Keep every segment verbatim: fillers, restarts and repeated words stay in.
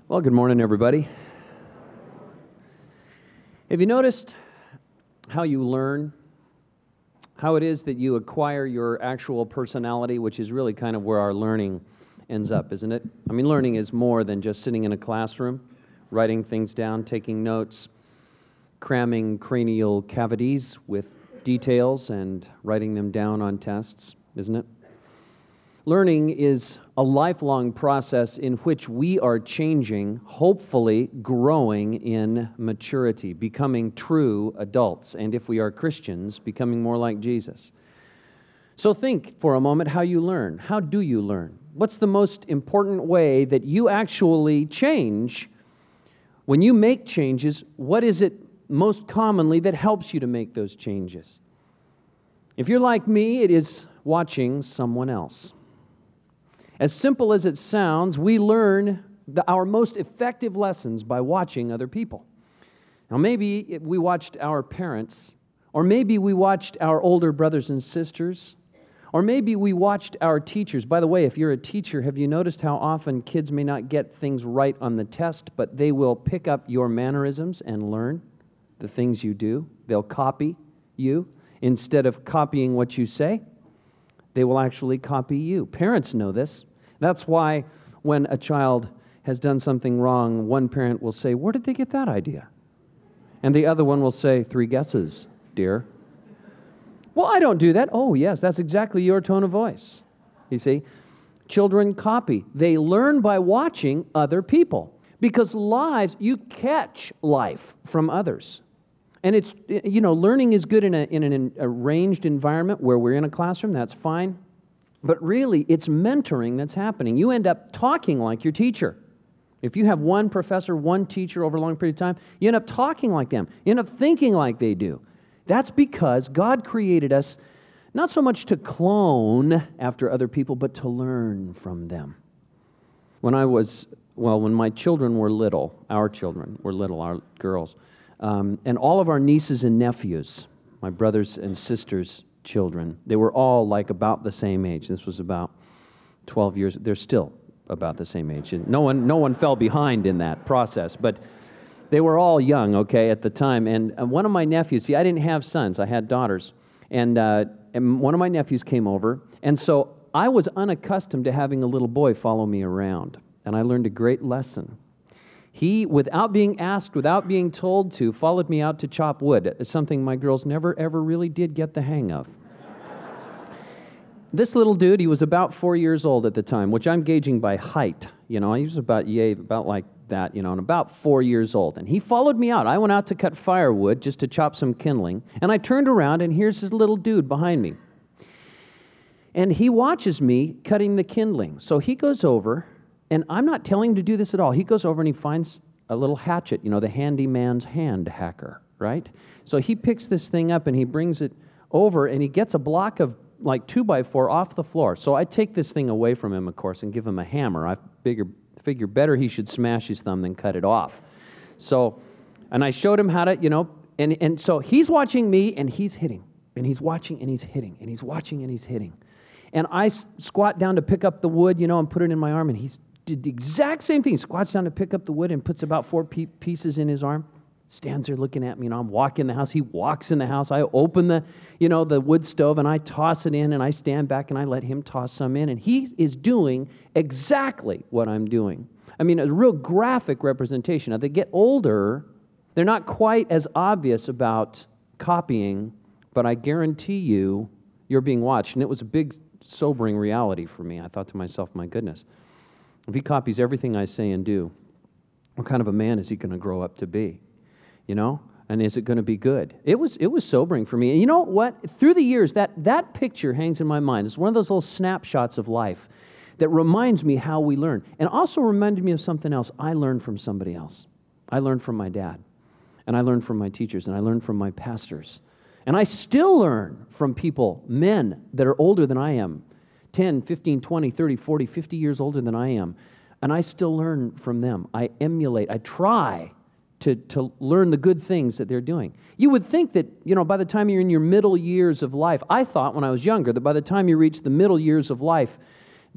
Well, good morning, everybody. Have you noticed how you learn, how it is that you acquire your actual personality, which is really kind of where our learning ends up, isn't it? I mean, learning is more than just sitting in a classroom, writing things down, taking notes, cramming cranial cavities with details and writing them down on tests, isn't it? Learning is a lifelong process in which we are changing, hopefully growing in maturity, becoming true adults, and if we are Christians, becoming more like Jesus. So think for a moment how you learn. How do you learn? What's the most important way that you actually change? When you make changes, what is it most commonly that helps you to make those changes? If you're like me, it is watching someone else. As simple as it sounds, we learn the, our most effective lessons by watching other people. Now, maybe we watched our parents, or maybe we watched our older brothers and sisters, or maybe we watched our teachers. By the way, if you're a teacher, have you noticed how often kids may not get things right on the test, but they will pick up your mannerisms and learn the things you do? They'll copy you. Instead of copying what you say, they will actually copy you. Parents know this. That's why when a child has done something wrong, one parent will say, "Where did they get that idea?" And the other one will say, "Three guesses, dear." "Well, I don't do that." "Oh, yes, that's exactly your tone of voice." You see, children copy. They learn by watching other people. Because lives, you catch life from others. And it's, you know, learning is good in, a, in an arranged environment where we're in a classroom, that's fine. But really, it's mentoring that's happening. You end up talking like your teacher. If you have one professor, one teacher over a long period of time, you end up talking like them. You end up thinking like they do. That's because God created us not so much to clone after other people, but to learn from them. When I was, well, when my children were little, our children were little, our girls, um, and all of our nieces and nephews, my brothers and sisters' children, they were all like about the same age. This was about twelve years. They're still about the same age. And no one, no one fell behind in that process, but they were all young, okay, at the time. And uh, one of my nephews, see, I didn't have sons, I had daughters, and, uh, and one of my nephews came over, and so I was unaccustomed to having a little boy follow me around, and I learned a great lesson. He, without being asked, without being told to, followed me out to chop wood. It's something my girls never, ever really did get the hang of. This little dude, he was about four years old at the time, which I'm gauging by height. You know, he was about, yay, about like that, you know, and about four years old. And he followed me out. I went out to cut firewood just to chop some kindling, and I turned around, and here's this little dude behind me. And he watches me cutting the kindling. So he goes over, and I'm not telling him to do this at all. He goes over and he finds a little hatchet, you know, the handyman's hand hacker, right? So he picks this thing up and he brings it over and he gets a block of like two by four off the floor. So I take this thing away from him, of course, and give him a hammer. I figure, figure better he should smash his thumb than cut it off. So, and I showed him how to, you know, and, and so he's watching me and he's hitting, and he's watching and he's hitting, and he's watching and he's hitting. And I s- squat down to pick up the wood, you know, and put it in my arm, and he's did the exact same thing. He squats down to pick up the wood and puts about four pe- pieces in his arm. Stands there looking at me, and I'm walking in the house. He walks in the house. I open the, you know, the wood stove, and I toss it in, and I stand back, and I let him toss some in. And he is doing exactly what I'm doing. I mean, a real graphic representation. As they get older, they're not quite as obvious about copying, but I guarantee you, you're being watched. And it was a big, sobering reality for me. I thought to myself, my goodness, if he copies everything I say and do, what kind of a man is he going to grow up to be? You know? And is it going to be good? It was it was sobering for me. And you know what? Through the years, that, that picture hangs in my mind. It's one of those little snapshots of life that reminds me how we learn. And also reminded me of something else. I learned from somebody else. I learned from my dad. And I learned from my teachers. And I learned from my pastors. And I still learn from people, men that are older than I am. ten, fifteen, twenty, thirty, forty, fifty years older than I am. And I still learn from them. I emulate. I try to, to learn the good things that they're doing. You would think that, you know, by the time you're in your middle years of life, I thought when I was younger that by the time you reach the middle years of life,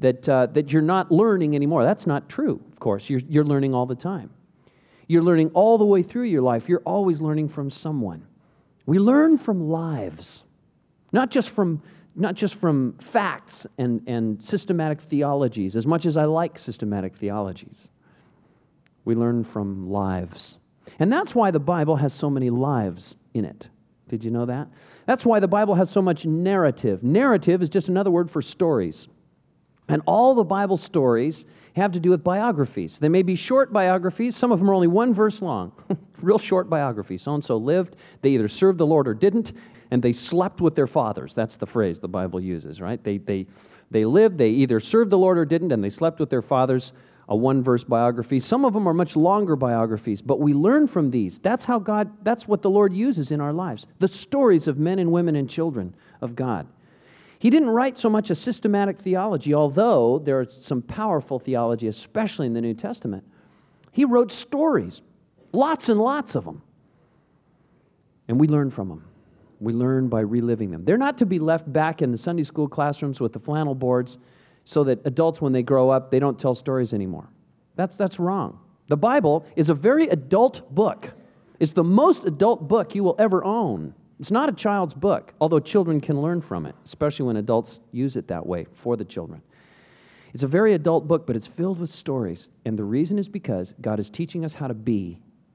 that, uh, that you're not learning anymore. That's not true, of course. You're, you're learning all the time. You're learning all the way through your life. You're always learning from someone. We learn from lives, not just from, not just from facts and, and systematic theologies, as much as I like systematic theologies. We learn from lives. And that's why the Bible has so many lives in it. Did you know that? That's why the Bible has so much narrative. Narrative is just another word for stories. And all the Bible stories have to do with biographies. They may be short biographies. Some of them are only one verse long. Real short biographies. So-and-so lived. They either served the Lord or didn't, and they slept with their fathers. That's the phrase the Bible uses, right? They, they, they lived, they either served the Lord or didn't, and they slept with their fathers. A one-verse biography. Some of them are much longer biographies, but we learn from these. That's how God, that's what the Lord uses in our lives. The stories of men and women and children of God. He didn't write so much a systematic theology, although there is some powerful theology, especially in the New Testament. He wrote stories, lots and lots of them. And we learn from them. We learn by reliving them. They're not to be left back in the Sunday school classrooms with the flannel boards so that adults, when they grow up, they don't tell stories anymore. That's, that's wrong. The Bible is a very adult book. It's the most adult book you will ever own. It's not a child's book, although children can learn from it, especially when adults use it that way for the children. It's a very adult book, but it's filled with stories. And the reason is because God is teaching us how to be,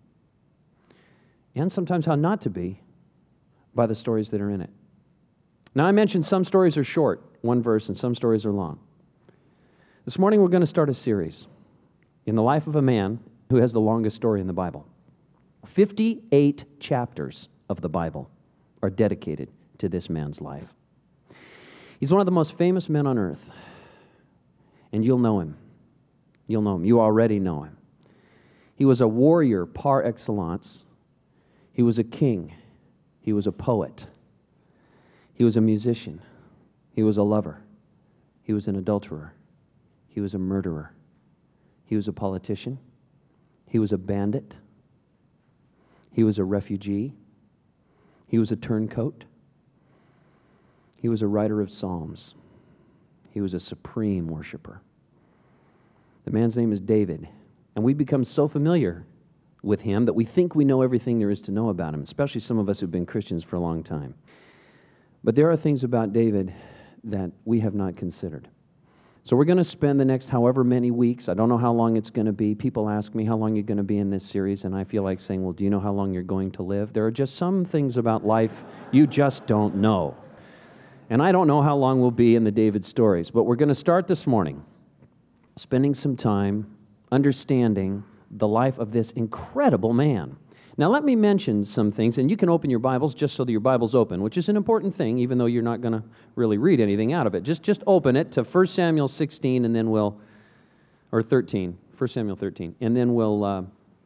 and sometimes how not to be, by the stories that are in it. Now, I mentioned some stories are short, one verse, and some stories are long. This morning we're going to start a series in the life of a man who has the longest story in the Bible. fifty-eight chapters of the Bible are dedicated to this man's life. He's one of the most famous men on earth, and you'll know him. You'll know him. You already know him. He was a warrior par excellence. He was a king. He was a poet. He was a musician. He was a lover. He was an adulterer. He was a murderer. He was a politician. He was a bandit. He was a refugee. He was a turncoat. He was a writer of psalms. He was a supreme worshiper. The man's name is David, and we become so familiar with him that we think we know everything there is to know about him, especially some of us who've been Christians for a long time. But there are things about David that we have not considered. So we're going to spend the next however many weeks, I don't know how long it's going to be. People ask me how long you're going to be in this series, and I feel like saying, well, do you know how long you're going to live? There are just some things about life you just don't know. And I don't know how long we'll be in the David stories, but we're going to start this morning spending some time understanding the life of this incredible man. Now, let me mention some things, and you can open your Bibles just so that your Bible's open, which is an important thing, even though you're not going to really read anything out of it. Just, just open it to First Samuel sixteen, and then we'll, or thirteen, First Samuel thirteen, and then we'll, uh,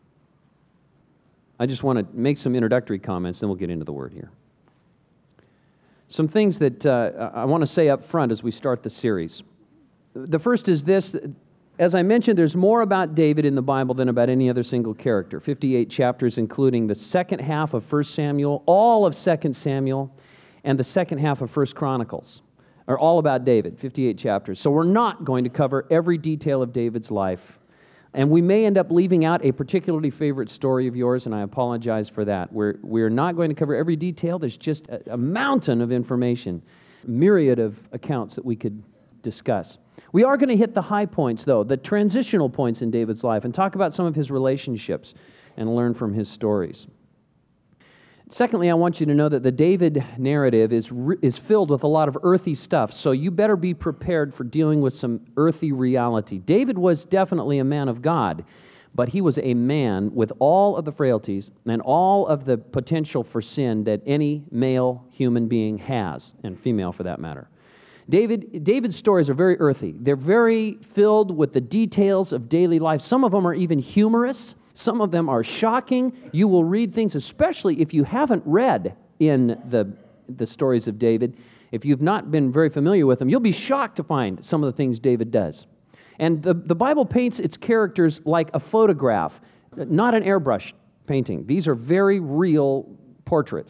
I just want to make some introductory comments, then we'll get into the Word here. Some things that uh, I want to say up front as we start the series. The first is this. As I mentioned, there's more about David in the Bible than about any other single character. fifty-eight chapters, including the second half of First Samuel, all of Second Samuel, and the second half of First Chronicles are all about David, fifty-eight chapters. So we're not going to cover every detail of David's life. And we may end up leaving out a particularly favorite story of yours, and I apologize for that. We're, we're not going to cover every detail. There's just a, a mountain of information, a myriad of accounts that we could discuss. We are going to hit the high points, though, the transitional points in David's life, and talk about some of his relationships and learn from his stories. Secondly, I want you to know that the David narrative is, is filled with a lot of earthy stuff, so you better be prepared for dealing with some earthy reality. David was definitely a man of God, but he was a man with all of the frailties and all of the potential for sin that any male human being has, and female for that matter. David, David's stories are very earthy. They're very filled with the details of daily life. Some of them are even humorous. Some of them are shocking. You will read things, especially if you haven't read in the, the stories of David. If you've not been very familiar with them, you'll be shocked to find some of the things David does. And the, the Bible paints its characters like a photograph, not an airbrush painting. These are very real portraits.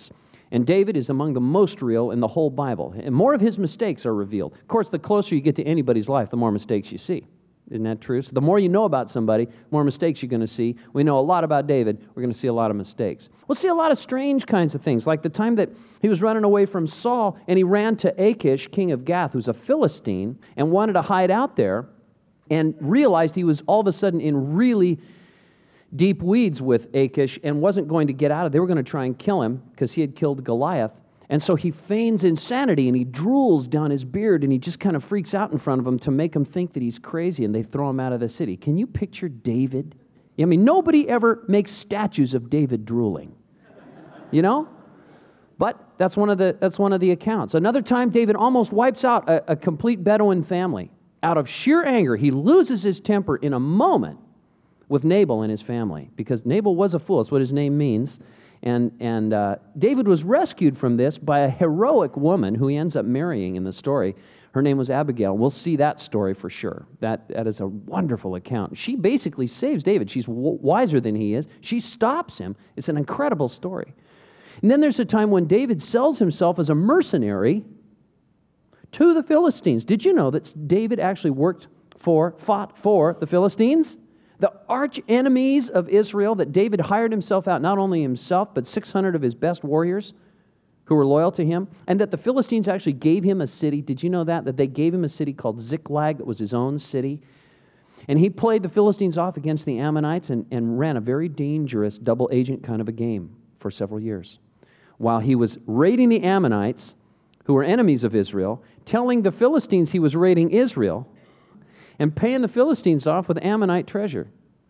And David is among the most real in the whole Bible. And more of his mistakes are revealed. Of course, the closer you get to anybody's life, the more mistakes you see. Isn't that true? So the more you know about somebody, the more mistakes you're going to see. We know a lot about David. We're going to see a lot of mistakes. We'll see a lot of strange kinds of things, like the time that he was running away from Saul, and he ran to Achish, king of Gath, who's a Philistine, and wanted to hide out there, and realized he was all of a sudden in really deep weeds with Achish and wasn't going to get out of it. They were going to try and kill him because he had killed Goliath. And so he feigns insanity, and he drools down his beard, and he just kind of freaks out in front of them to make him think that he's crazy, and they throw him out of the city. Can you picture David? I mean, nobody ever makes statues of David drooling, you know? But that's one of the, that's one of the accounts. Another time, David almost wipes out a, a complete Bedouin family. Out of sheer anger, he loses his temper in a moment with Nabal and his family, because Nabal was a fool. That's what his name means. And, and uh, David was rescued from this by a heroic woman who he ends up marrying in the story. Her name was Abigail. We'll see that story for sure. That, that is a wonderful account. She basically saves David. She's w- wiser than he is. She stops him. It's an incredible story. And then there's a time when David sells himself as a mercenary to the Philistines. Did you know that David actually worked for, fought for the Philistines? The arch enemies of Israel, that David hired himself out, not only himself, but six hundred of his best warriors who were loyal to him, and that the Philistines actually gave him a city. Did you know that? That they gave him a city called Ziklag that was his own city. And he played the Philistines off against the Ammonites and, and ran a very dangerous double agent kind of a game for several years. While he was raiding the Ammonites, who were enemies of Israel, telling the Philistines he was raiding Israel, and paying the Philistines off with Ammonite treasure.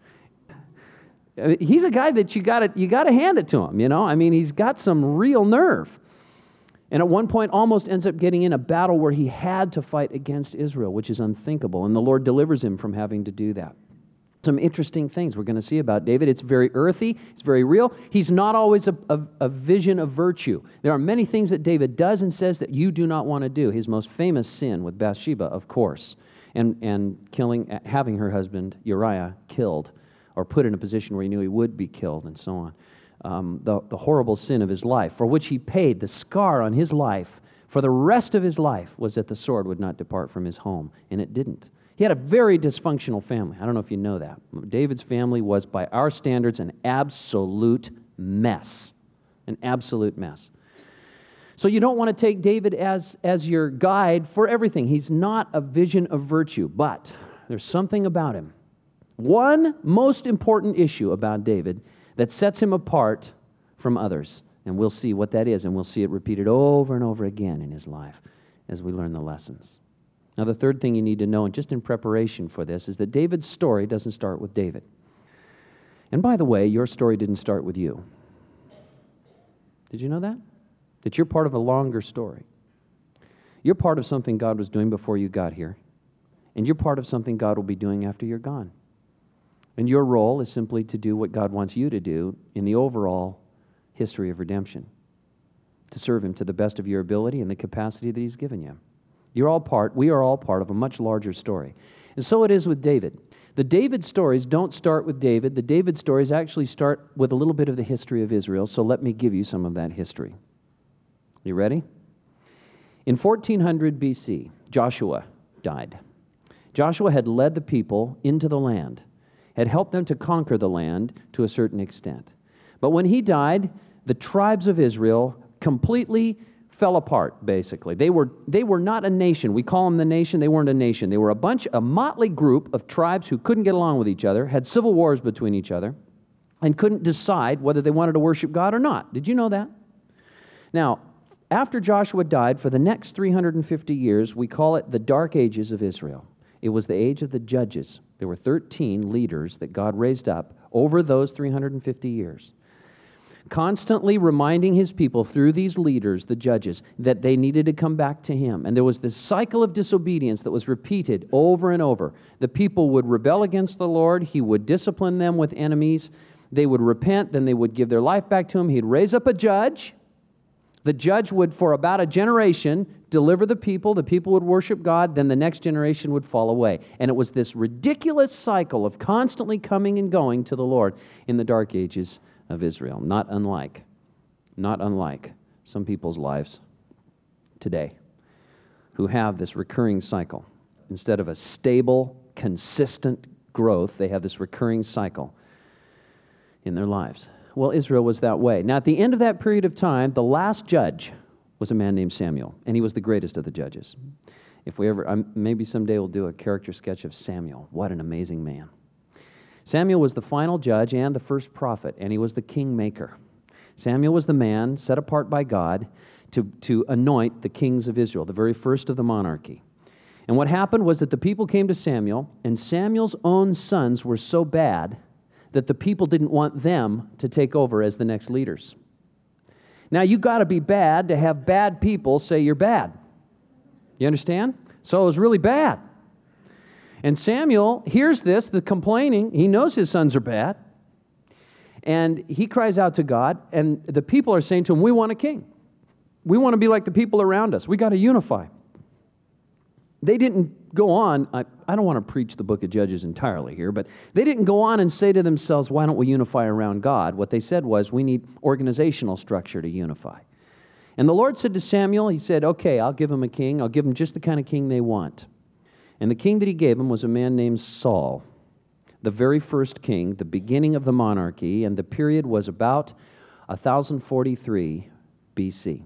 He's a guy that you got you got to hand it to him, you know? I mean, he's got some real nerve. And at one point almost ends up getting in a battle where he had to fight against Israel, which is unthinkable, and the Lord delivers him from having to do that. Some interesting things we're going to see about David. It's very earthy. It's very real. He's not always a, a, a vision of virtue. There are many things that David does and says that you do not want to do. His most famous sin with Bathsheba, of course, and, and killing, having her husband Uriah killed, or put in a position where he knew he would be killed, and so on. Um, the, the horrible sin of his life, for which he paid. The scar on his life for the rest of his life was that the sword would not depart from his home, and it didn't. He had a very dysfunctional family. I don't know if you know that. David's family was, by our standards, an absolute mess. An absolute mess. So you don't want to take David as, as your guide for everything. He's not a vision of virtue, but there's something about him. One most important issue about David that sets him apart from others. And we'll see what that is, and we'll see it repeated over and over again in his life as we learn the lessons. Now, the third thing you need to know, and just in preparation for this, is that David's story doesn't start with David. And by the way, your story didn't start with you. Did you know that? That you're part of a longer story. You're part of something God was doing before you got here. And you're part of something God will be doing after you're gone. And your role is simply to do what God wants you to do in the overall history of redemption. To serve Him to the best of your ability and the capacity that He's given you. You're all part, we are all part of a much larger story. And so it is with David. The David stories don't start with David. The David stories actually start with a little bit of the history of Israel. So let me give you some of that history. You ready? In fourteen hundred B C, Joshua died. Joshua had led the people into the land, had helped them to conquer the land to a certain extent. But when he died, the tribes of Israel completely fell apart, basically. They were, they were not a nation. We call them the nation. They weren't a nation. They were a bunch, a motley group of tribes who couldn't get along with each other, had civil wars between each other, and couldn't decide whether they wanted to worship God or not. Did you know that? Now, after Joshua died, for the next three hundred fifty years, we call it the Dark Ages of Israel. It was the age of the judges. There were thirteen leaders that God raised up over those three hundred fifty years, constantly reminding His people through these leaders, the judges, that they needed to come back to Him. And there was this cycle of disobedience that was repeated over and over. The people would rebel against the Lord. He would discipline them with enemies. They would repent. Then they would give their life back to Him. He'd raise up a judge. The judge would, for about a generation, deliver the people. The people would worship God. Then the next generation would fall away. And it was this ridiculous cycle of constantly coming and going to the Lord in the Dark Ages of Israel. Not unlike, not unlike some people's lives today who have this recurring cycle. Instead of a stable, consistent growth, they have this recurring cycle in their lives. Well, Israel was that way. Now, at the end of that period of time, the last judge was a man named Samuel, and he was the greatest of the judges. If we ever, um, maybe someday we'll do a character sketch of Samuel. What an amazing man. Samuel was the final judge and the first prophet, and he was the kingmaker. Samuel was the man set apart by God to, to anoint the kings of Israel, the very first of the monarchy. And what happened was that the people came to Samuel, and Samuel's own sons were so bad that the people didn't want them to take over as the next leaders. Now, you got to be bad to have bad people say you're bad. You understand? So it was really bad. And Samuel hears this, the complaining. He knows his sons are bad. And he cries out to God, and the people are saying to him, we want a king. We want to be like the people around us. We got to unify. They didn't go on, I, I don't want to preach the book of Judges entirely here, but they didn't go on and say to themselves, why don't we unify around God? What they said was, we need organizational structure to unify. And the Lord said to Samuel, he said, okay, I'll give them a king. I'll give them just the kind of king they want. And the king that he gave them was a man named Saul, the very first king, the beginning of the monarchy, and the period was about one thousand forty-three B C.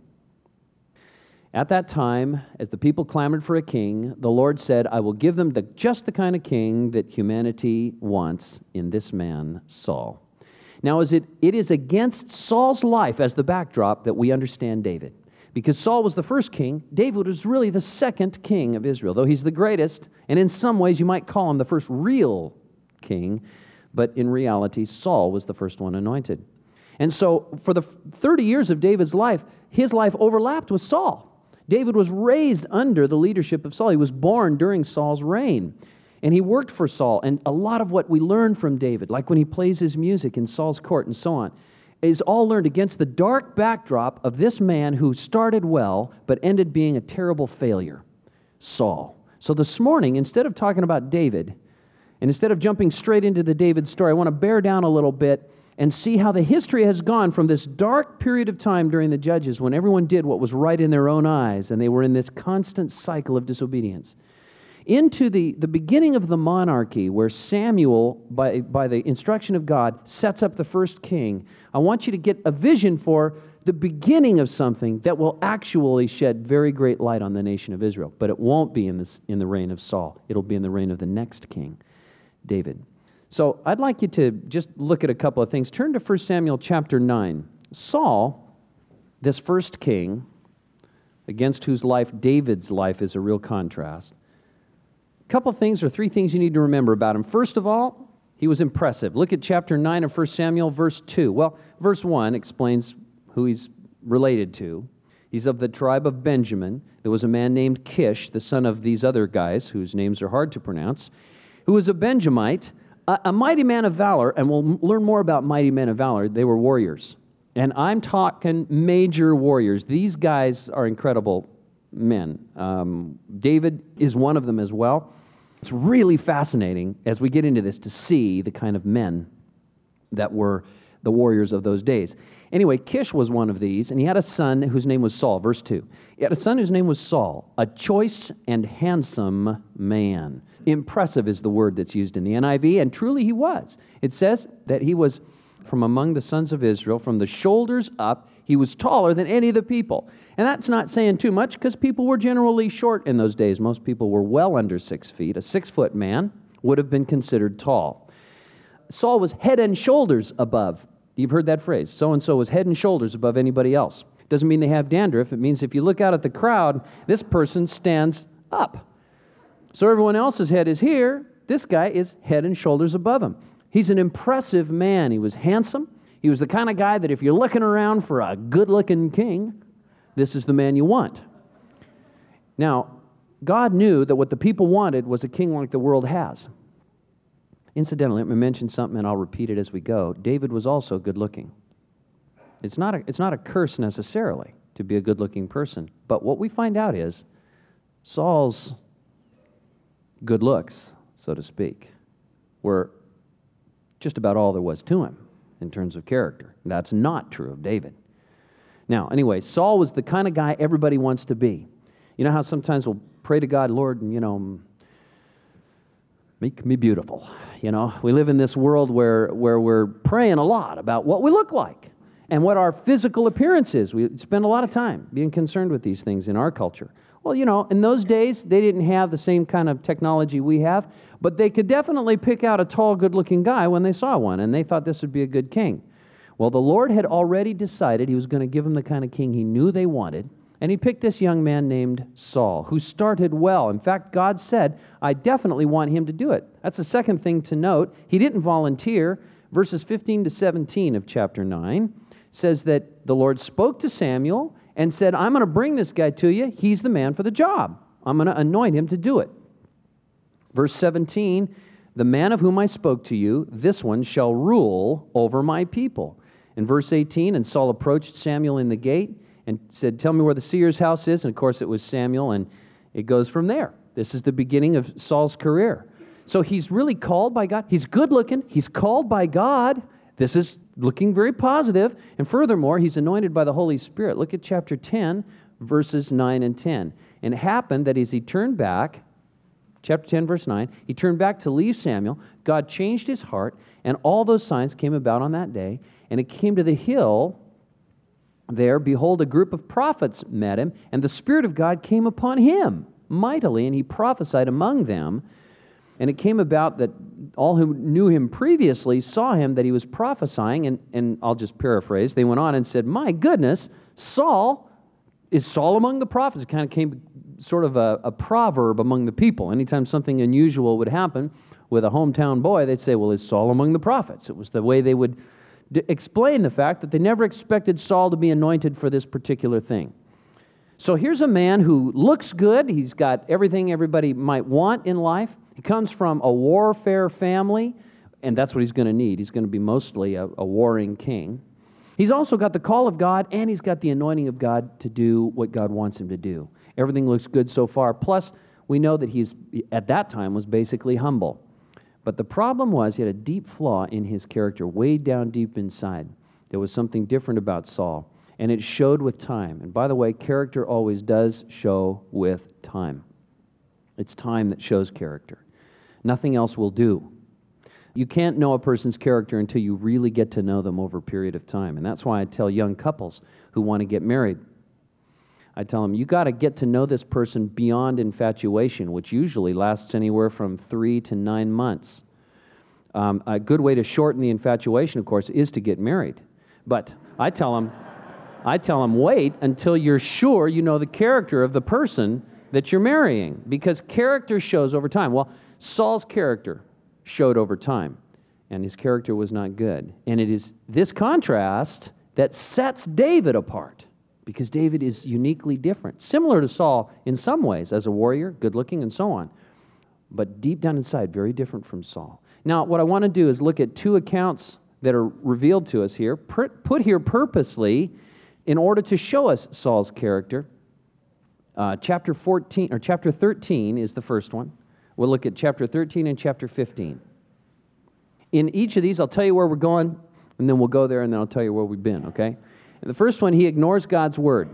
At that time, as the people clamored for a king, the Lord said, I will give them the, just the kind of king that humanity wants in this man, Saul. Now, as it, it is against Saul's life as the backdrop that we understand David. Because Saul was the first king, David was really the second king of Israel, though he's the greatest, and in some ways you might call him the first real king, but in reality, Saul was the first one anointed. And so, for the thirty years of David's life, his life overlapped with Saul. David was raised under the leadership of Saul. He was born during Saul's reign. And he worked for Saul. And a lot of what we learn from David, like when he plays his music in Saul's court and so on, is all learned against the dark backdrop of this man who started well, but ended being a terrible failure, Saul. So this morning, instead of talking about David, and instead of jumping straight into the David story, I want to bear down a little bit and see how the history has gone from this dark period of time during the Judges when everyone did what was right in their own eyes and they were in this constant cycle of disobedience, into the, the beginning of the monarchy where Samuel, by, by the instruction of God, sets up the first king. I want you to get a vision for the beginning of something that will actually shed very great light on the nation of Israel. But it won't be in, this, in the reign of Saul. It'll be in the reign of the next king, David. So I'd like you to just look at a couple of things. Turn to First Samuel chapter nine. Saul, this first king, against whose life David's life is a real contrast. A couple of things or three things you need to remember about him. First of all, he was impressive. Look at chapter nine of First Samuel, verse two. Well, verse one explains who he's related to. He's of the tribe of Benjamin. There was a man named Kish, the son of these other guys, whose names are hard to pronounce, who was a Benjamite, a, a mighty man of valor, and we'll learn more about mighty men of valor. They were warriors. And I'm talking major warriors. These guys are incredible men. Um, David is one of them as well. It's really fascinating as we get into this to see the kind of men that were the warriors of those days. Anyway, Kish was one of these, and he had a son whose name was Saul, verse two. He had a son whose name was Saul, a choice and handsome man. Impressive is the word that's used in the N I V, and truly he was. It says that he was from among the sons of Israel, from the shoulders up, he was taller than any of the people. And that's not saying too much because people were generally short in those days. Most people were well under six feet. A six-foot man would have been considered tall. Saul was head and shoulders above. You've heard that phrase. So-and-so was head and shoulders above anybody else. Doesn't mean they have dandruff. It means if you look out at the crowd, this person stands up. So everyone else's head is here. This guy is head and shoulders above him. He's an impressive man. He was handsome. He was the kind of guy that if you're looking around for a good-looking king, this is the man you want. Now, God knew that what the people wanted was a king like the world has. Incidentally, let me mention something, and I'll repeat it as we go. David was also good-looking. It's not a, it's not a curse necessarily to be a good-looking person, but what we find out is Saul's good looks, so to speak, were just about all there was to him in terms of character. That's not true of David. Now, anyway, Saul was the kind of guy everybody wants to be. You know how sometimes we'll pray to God, Lord, you know, make me beautiful. You know, we live in this world where, where we're praying a lot about what we look like and what our physical appearance is. We spend a lot of time being concerned with these things in our culture. Well, you know, in those days, they didn't have the same kind of technology we have, but they could definitely pick out a tall, good-looking guy when they saw one, and they thought this would be a good king. Well, the Lord had already decided He was going to give them the kind of king He knew they wanted, and He picked this young man named Saul, who started well. In fact, God said, I definitely want him to do it. That's the second thing to note. He didn't volunteer. Verses fifteen to seventeen of chapter nine says that the Lord spoke to Samuel and said, I'm going to bring this guy to you. He's the man for the job. I'm going to anoint him to do it. Verse seventeen, the man of whom I spoke to you, this one shall rule over my people. In verse eighteen, and Saul approached Samuel in the gate and said, tell me where the seer's house is. And of course it was Samuel, and it goes from there. This is the beginning of Saul's career. So he's really called by God. He's good looking. He's called by God. This is looking very positive. And furthermore, he's anointed by the Holy Spirit. Look at chapter ten, verses nine and ten. And it happened that as he turned back, chapter ten, verse nine, he turned back to leave Samuel. God changed his heart, and all those signs came about on that day. And it came to the hill there, behold, a group of prophets met him, and the Spirit of God came upon him mightily, and he prophesied among them. And it came about that all who knew him previously saw him that he was prophesying, and, and I'll just paraphrase. They went on and said, my goodness, Saul, is Saul among the prophets? It kind of came sort of a, a proverb among the people. Anytime something unusual would happen with a hometown boy, they'd say, well, is Saul among the prophets? It was the way they would d- explain the fact that they never expected Saul to be anointed for this particular thing. So here's a man who looks good. He's got everything everybody might want in life. He comes from a warfare family, and that's what he's going to need. He's going to be mostly a, a warring king. He's also got the call of God, and he's got the anointing of God to do what God wants him to do. Everything looks good so far. Plus, we know that he's, at that time, was basically humble. But the problem was he had a deep flaw in his character, way down deep inside. There was something different about Saul, and it showed with time. And by the way, character always does show with time. It's time that shows character. Nothing else will do. You can't know a person's character until you really get to know them over a period of time. And that's why I tell young couples who want to get married, I tell them, you got to get to know this person beyond infatuation, which usually lasts anywhere from three to nine months. Um, a good way to shorten the infatuation, of course, is to get married. But I tell them, I tell them, wait until you're sure you know the character of the person that you're marrying, because character shows over time. Well, Saul's character showed over time, and his character was not good. And it is this contrast that sets David apart, because David is uniquely different, similar to Saul in some ways, as a warrior, good-looking, and so on, but deep down inside, very different from Saul. Now, what I want to do is look at two accounts that are revealed to us here, put here purposely in order to show us Saul's character. Uh, chapter fourteen or chapter thirteen is the first one. We'll look at chapter thirteen and chapter fifteen. In each of these, I'll tell you where we're going, and then we'll go there, and then I'll tell you where we've been, okay? In the first one, he ignores God's word,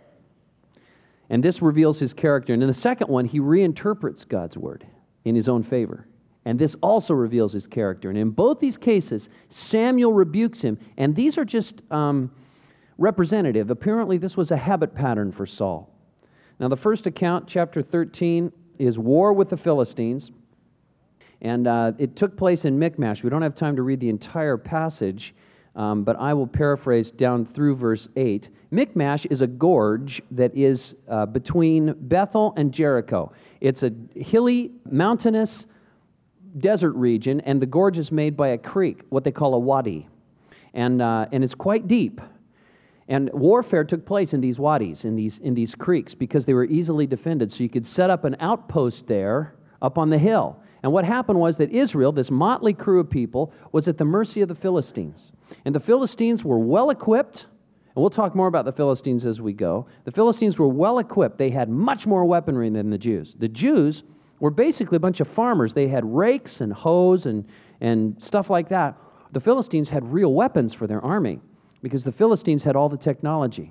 and this reveals his character. And in the second one, he reinterprets God's word in his own favor, and this also reveals his character. And in both these cases, Samuel rebukes him, and these are just um, representative. Apparently, this was a habit pattern for Saul. Now, the first account, chapter thirteen, is war with the Philistines, and uh, it took place in Michmash. We don't have time to read the entire passage, um, but I will paraphrase down through verse eight. Michmash is a gorge that is uh, between Bethel and Jericho. It's a hilly, mountainous desert region, and the gorge is made by a creek, what they call a wadi, and uh, and it's quite deep. And warfare took place in these wadis, in these, in these creeks, because they were easily defended. So you could set up an outpost there up on the hill. And what happened was that Israel, this motley crew of people, was at the mercy of the Philistines. And the Philistines were well-equipped, and we'll talk more about the Philistines as we go. The Philistines were well-equipped. They had much more weaponry than the Jews. The Jews were basically a bunch of farmers. They had rakes and hoes and, and stuff like that. The Philistines had real weapons for their army, because the Philistines had all the technology.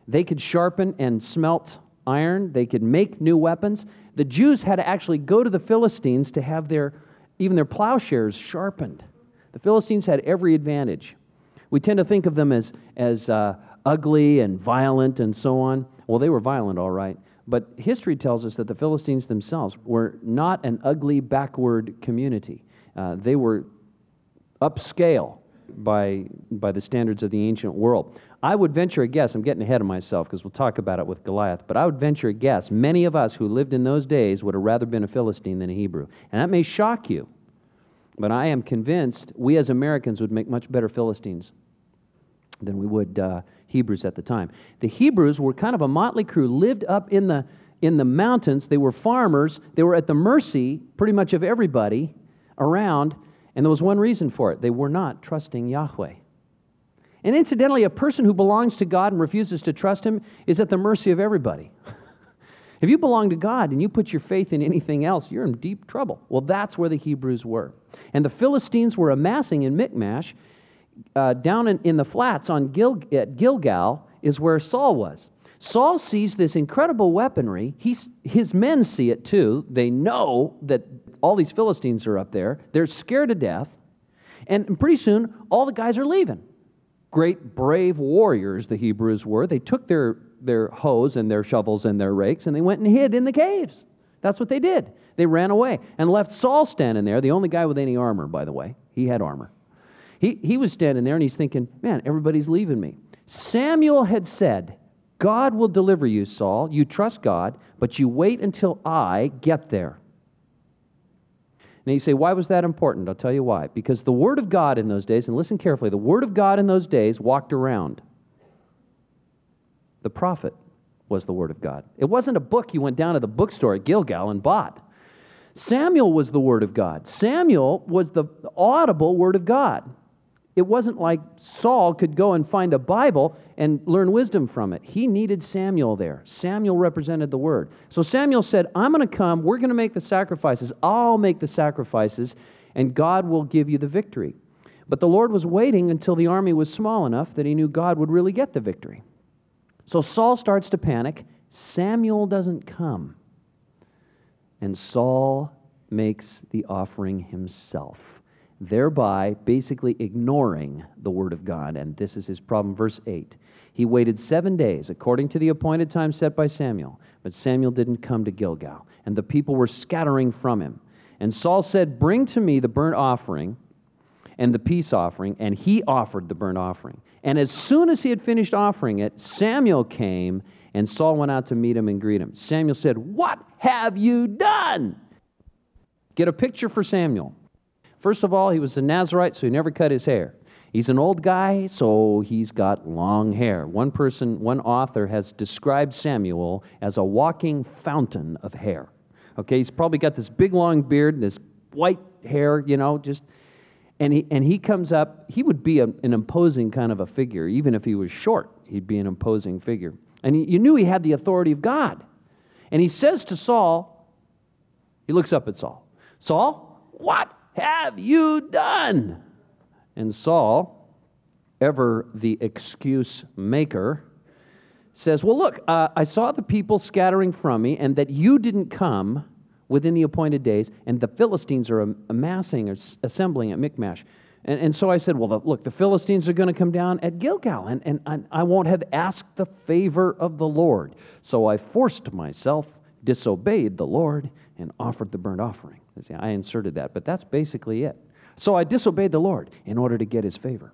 They could sharpen and smelt iron. They could make new weapons. The Jews had to actually go to the Philistines to have their, even their plowshares sharpened. The Philistines had every advantage. We tend to think of them as, as uh, ugly and violent and so on. Well, they were violent, all right. But history tells us that the Philistines themselves were not an ugly, backward community. Uh, they were upscale by, by the standards of the ancient world. I would venture a guess, I'm getting ahead of myself because we'll talk about it with Goliath, but I would venture a guess, many of us who lived in those days would have rather been a Philistine than a Hebrew. And that may shock you, but I am convinced we as Americans would make much better Philistines than we would uh, Hebrews at the time. The Hebrews were kind of a motley crew, lived up in the, in the mountains. They were farmers. They were at the mercy pretty much of everybody around, and there was one reason for it. They were not trusting Yahweh. And incidentally, a person who belongs to God and refuses to trust Him is at the mercy of everybody. If you belong to God and you put your faith in anything else, you're in deep trouble. Well, that's where the Hebrews were. And the Philistines were amassing in Michmash. Uh, down in, in the flats on Gil, at Gilgal is where Saul was. Saul sees this incredible weaponry. He's, his men see it too. They know that all these Philistines are up there. They're scared to death. And pretty soon, all the guys are leaving. Great, brave warriors the Hebrews were. They took their, their hoes and their shovels and their rakes, and they went and hid in the caves. That's what they did. They ran away and left Saul standing there, the only guy with any armor, by the way. He had armor. He, he was standing there, and he's thinking, man, everybody's leaving me. Samuel had said, God will deliver you, Saul. You trust God, but you wait until I get there. Now you say, why was that important? I'll tell you why. Because the Word of God in those days, and listen carefully, the Word of God in those days walked around. The prophet was the Word of God. It wasn't a book you went down to the bookstore at Gilgal and bought. Samuel was the Word of God. Samuel was the audible Word of God. It wasn't like Saul could go and find a Bible and learn wisdom from it. He needed Samuel there. Samuel represented the Word. So Samuel said, I'm going to come, we're going to make the sacrifices, I'll make the sacrifices, and God will give you the victory. But the Lord was waiting until the army was small enough that he knew God would really get the victory. So Saul starts to panic. Samuel doesn't come. And Saul makes the offering himself, thereby basically ignoring the Word of God. And this is his problem. Verse eight. He waited seven days according to the appointed time set by Samuel, but Samuel didn't come to Gilgal, and the people were scattering from him. And Saul said, bring to me the burnt offering and the peace offering, and he offered the burnt offering. And as soon as he had finished offering it, Samuel came, and Saul went out to meet him and greet him. Samuel said, what have you done? Get a picture for Samuel. First of all, he was a Nazirite, so he never cut his hair. He's an old guy, so he's got long hair. One person, one author has described Samuel as a walking fountain of hair. Okay, he's probably got this big long beard and this white hair, you know, just, and he and he comes up, he would be a, an imposing kind of a figure. Even if he was short, he'd be an imposing figure. And he, you knew he had the authority of God. And he says to Saul, he looks up at Saul, Saul, what have you done? And Saul, ever the excuse maker, says, well, look, uh, I saw the people scattering from me, and that you didn't come within the appointed days, and the Philistines are amassing or assembling at Michmash. And, and so I said, well, the, look, the Philistines are going to come down at Gilgal, and, and, and I won't have asked the favor of the Lord. So I forced myself, disobeyed the Lord, and offered the burnt offering. See, I inserted that, but that's basically it. So I disobeyed the Lord in order to get his favor.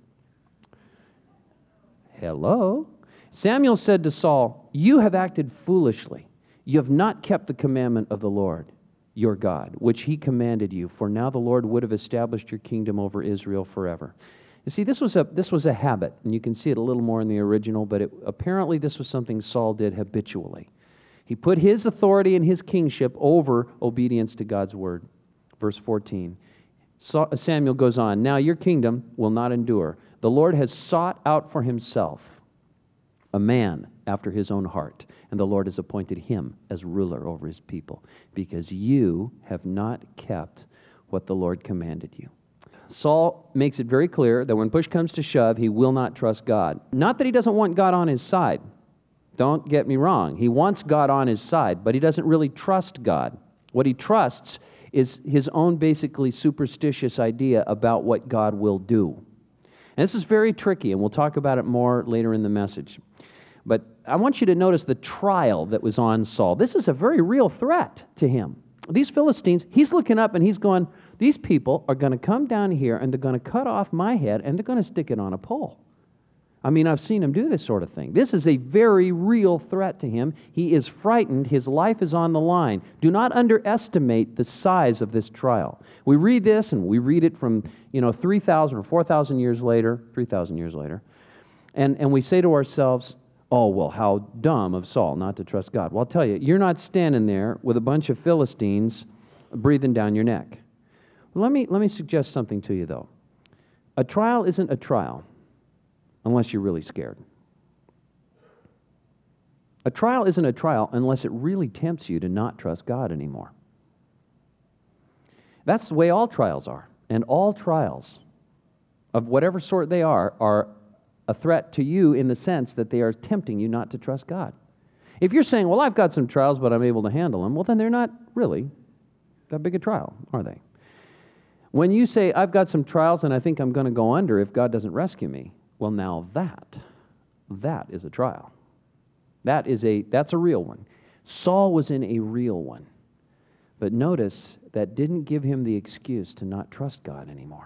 Hello? Samuel said to Saul, you have acted foolishly. You have not kept the commandment of the Lord, your God, which he commanded you, for now the Lord would have established your kingdom over Israel forever. You see, this was a, this was a habit, and you can see it a little more in the original, but it, apparently this was something Saul did habitually. He put his authority and his kingship over obedience to God's word. Verse fourteen. Samuel goes on, now your kingdom will not endure. The Lord has sought out for himself a man after his own heart, and the Lord has appointed him as ruler over his people, because you have not kept what the Lord commanded you. Saul makes it very clear that when push comes to shove, he will not trust God. Not that he doesn't want God on his side. Don't get me wrong. He wants God on his side, but he doesn't really trust God. What he trusts is his own basically superstitious idea about what God will do. And this is very tricky, and we'll talk about it more later in the message. But I want you to notice the trial that was on Saul. This is a very real threat to him. These Philistines, he's looking up and he's going, these people are going to come down here and they're going to cut off my head and they're going to stick it on a pole. I mean, I've seen him do this sort of thing. This is a very real threat to him. He is frightened. His life is on the line. Do not underestimate the size of this trial. We read this, and we read it from, you know, three thousand or four thousand years later, three thousand years later, and, and we say to ourselves, oh, well, how dumb of Saul not to trust God. Well, I'll tell you, you're not standing there with a bunch of Philistines breathing down your neck. Let me, let me suggest something to you, though. A trial isn't a trial unless you're really scared. A trial isn't a trial unless it really tempts you to not trust God anymore. That's the way all trials are. And all trials, of whatever sort they are, are a threat to you in the sense that they are tempting you not to trust God. If you're saying, well, I've got some trials, but I'm able to handle them, well, then they're not really that big a trial, are they? When you say, I've got some trials and I think I'm going to go under if God doesn't rescue me, well, now that, that is a trial. That is a, that's a real one. Saul was in a real one. But notice that didn't give him the excuse to not trust God anymore.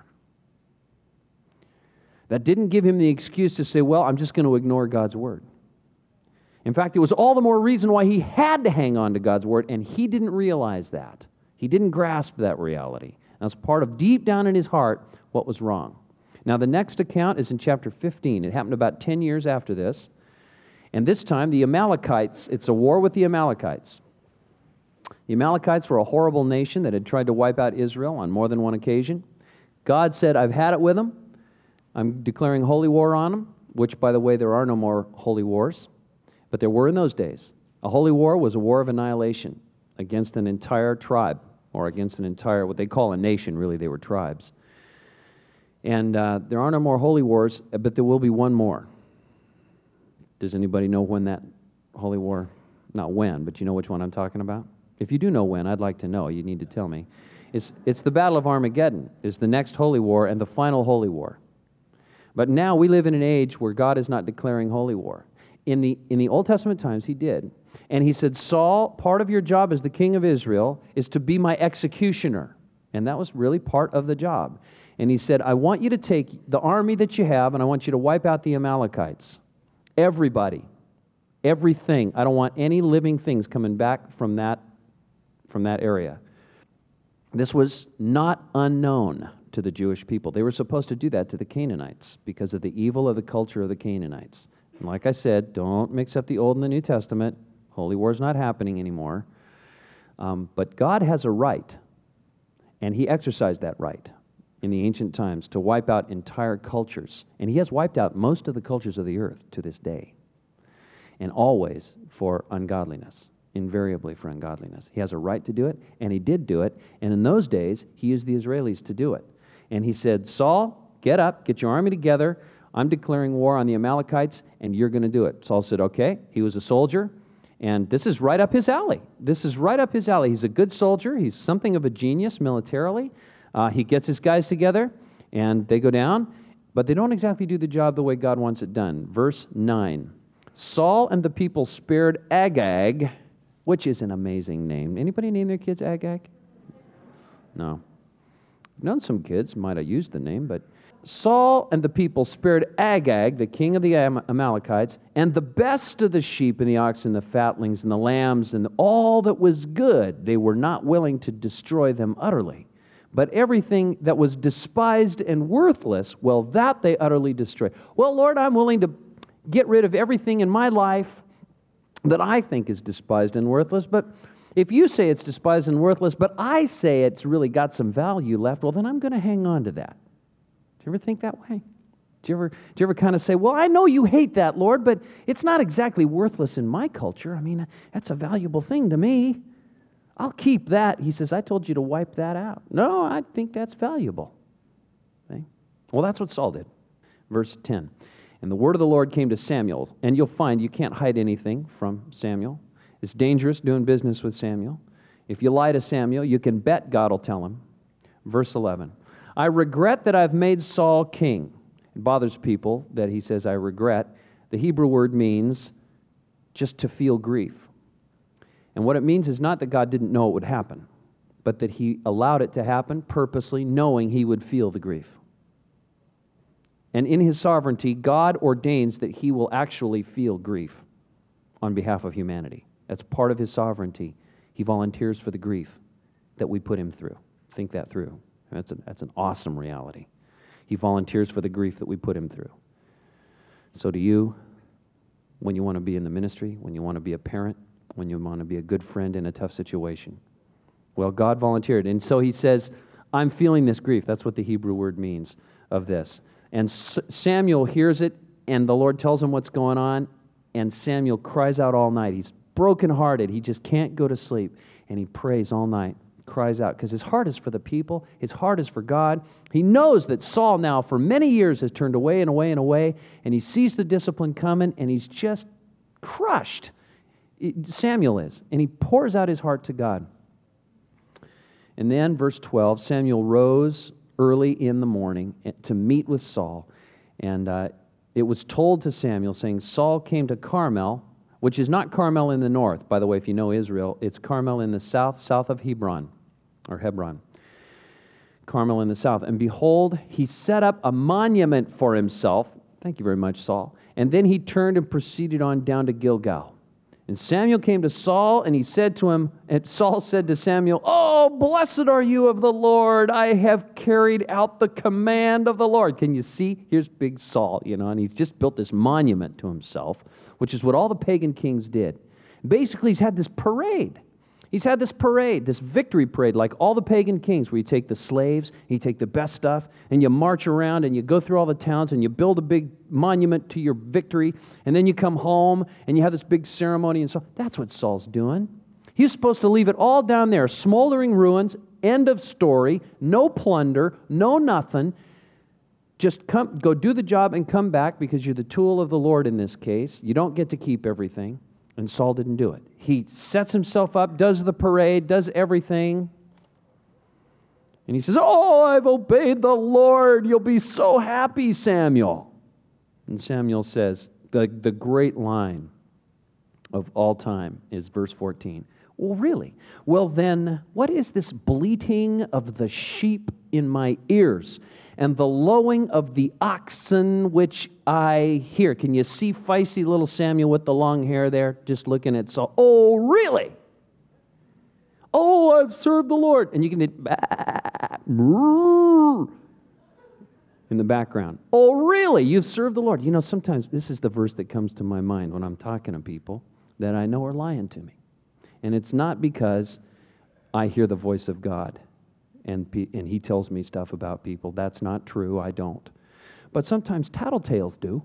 That didn't give him the excuse to say, well, I'm just going to ignore God's word. In fact, it was all the more reason why he had to hang on to God's word, and he didn't realize that. He didn't grasp that reality. That's part of deep down in his heart what was wrong. Now, the next account is in chapter fifteen. It happened about ten years after this. And this time, the Amalekites, it's a war with the Amalekites. The Amalekites were a horrible nation that had tried to wipe out Israel on more than one occasion. God said, I've had it with them. I'm declaring holy war on them, which, by the way, there are no more holy wars. But there were in those days. A holy war was a war of annihilation against an entire tribe, or against an entire, what they call a nation. Really, they were tribes. And uh, there are no more holy wars, but there will be one more. Does anybody know when that holy war, not when, but you know which one I'm talking about? If you do know when, I'd like to know. You need to tell me. It's, it's the Battle of Armageddon is the next holy war and the final holy war. But now we live in an age where God is not declaring holy war. In the, in the Old Testament times, he did. And he said, Saul, part of your job as the king of Israel is to be my executioner. And that was really part of the job. And he said, I want you to take the army that you have, and I want you to wipe out the Amalekites. Everybody. Everything. I don't want any living things coming back from that, from that area. This was not unknown to the Jewish people. They were supposed to do that to the Canaanites because of the evil of the culture of the Canaanites. And like I said, don't mix up the Old and the New Testament. Holy war is not happening anymore. Um, but God has a right, and he exercised that right in the ancient times to wipe out entire cultures. And he has wiped out most of the cultures of the earth to this day. And always for ungodliness, invariably for ungodliness. He has a right to do it, and he did do it. And in those days, he used the Israelis to do it. And he said, Saul, get up, get your army together. I'm declaring war on the Amalekites, and you're going to do it. Saul said, okay. He was a soldier, and this is right up his alley. This is right up his alley. He's a good soldier. He's something of a genius militarily. Uh, he gets his guys together, and they go down, but they don't exactly do the job the way God wants it done. Verse nine, Saul and the people spared Agag, which is an amazing name. Anybody name their kids Agag? No. I've known some kids might have used the name, but Saul and the people spared Agag, the king of the Am- Amalekites, and the best of the sheep and the oxen, the fatlings and the lambs, and all that was good. They were not willing to destroy them utterly. But everything that was despised and worthless, well, that they utterly destroyed. Well, Lord, I'm willing to get rid of everything in my life that I think is despised and worthless, but if you say it's despised and worthless, but I say it's really got some value left, well, then I'm going to hang on to that. Do you ever think that way? Do you ever, do you ever kind of say, well, I know you hate that, Lord, but it's not exactly worthless in my culture. I mean, that's a valuable thing to me. I'll keep that. He says, I told you to wipe that out. No, I think that's valuable. Okay? Well, that's what Saul did. Verse ten. And the word of the Lord came to Samuel. And you'll find you can't hide anything from Samuel. It's dangerous doing business with Samuel. If you lie to Samuel, you can bet God will tell him. Verse eleven. I regret that I've made Saul king. It bothers people that he says, I regret. The Hebrew word means just to feel grief. And what it means is not that God didn't know it would happen, but that he allowed it to happen purposely, knowing he would feel the grief. And in his sovereignty, God ordains that he will actually feel grief on behalf of humanity. That's part of his sovereignty. He volunteers for the grief that we put him through. Think that through. That's, a, that's an awesome reality. He volunteers for the grief that we put him through. So do you, when you want to be in the ministry, when you want to be a parent, when you want to be a good friend in a tough situation. Well, God volunteered. And so he says, I'm feeling this grief. That's what the Hebrew word means of this. And Samuel hears it, and the Lord tells him what's going on, and Samuel cries out all night. He's brokenhearted. He just can't go to sleep. And he prays all night, cries out, because his heart is for the people. His heart is for God. He knows that Saul now for many years has turned away and away and away, and he sees the discipline coming, and he's just crushed. Samuel is. And he pours out his heart to God. And then, verse twelve, Samuel rose early in the morning to meet with Saul. And uh, it was told to Samuel, saying, Saul came to Carmel, which is not Carmel in the north. By the way, if you know Israel, it's Carmel in the south, south of Hebron, or Hebron. Carmel in the south. And behold, he set up a monument for himself. Thank you very much, Saul. And then he turned and proceeded on down to Gilgal. And Samuel came to Saul, and he said to him, and Saul said to Samuel, Oh, blessed are you of the Lord. I have carried out the command of the Lord. Can you see? Here's big Saul, you know, and he's just built this monument to himself, which is what all the pagan kings did. Basically, he's had this parade. He's had this parade, this victory parade, like all the pagan kings, where you take the slaves, you take the best stuff, and you march around, and you go through all the towns, and you build a big monument to your victory, and then you come home, and you have this big ceremony, and so that's what Saul's doing. He's supposed to leave it all down there, smoldering ruins, end of story, no plunder, no nothing. Just come, go do the job and come back, because you're the tool of the Lord in this case. You don't get to keep everything. And Saul didn't do it. He sets himself up, does the parade, does everything. And he says, Oh, I've obeyed the Lord. You'll be so happy, Samuel. And Samuel says, the, the great line of all time is verse fourteen. Well, really? Well, then, what is this bleating of the sheep in my ears, and the lowing of the oxen which I hear? Can you see feisty little Samuel with the long hair there, just looking at Saul? Oh, really? Oh, I've served the Lord. And you can in the background. Oh, really? You've served the Lord. You know, sometimes this is the verse that comes to my mind when I'm talking to people that I know are lying to me. And it's not because I hear the voice of God and, and He tells me stuff about people. That's not true. I don't. But sometimes tattletales do.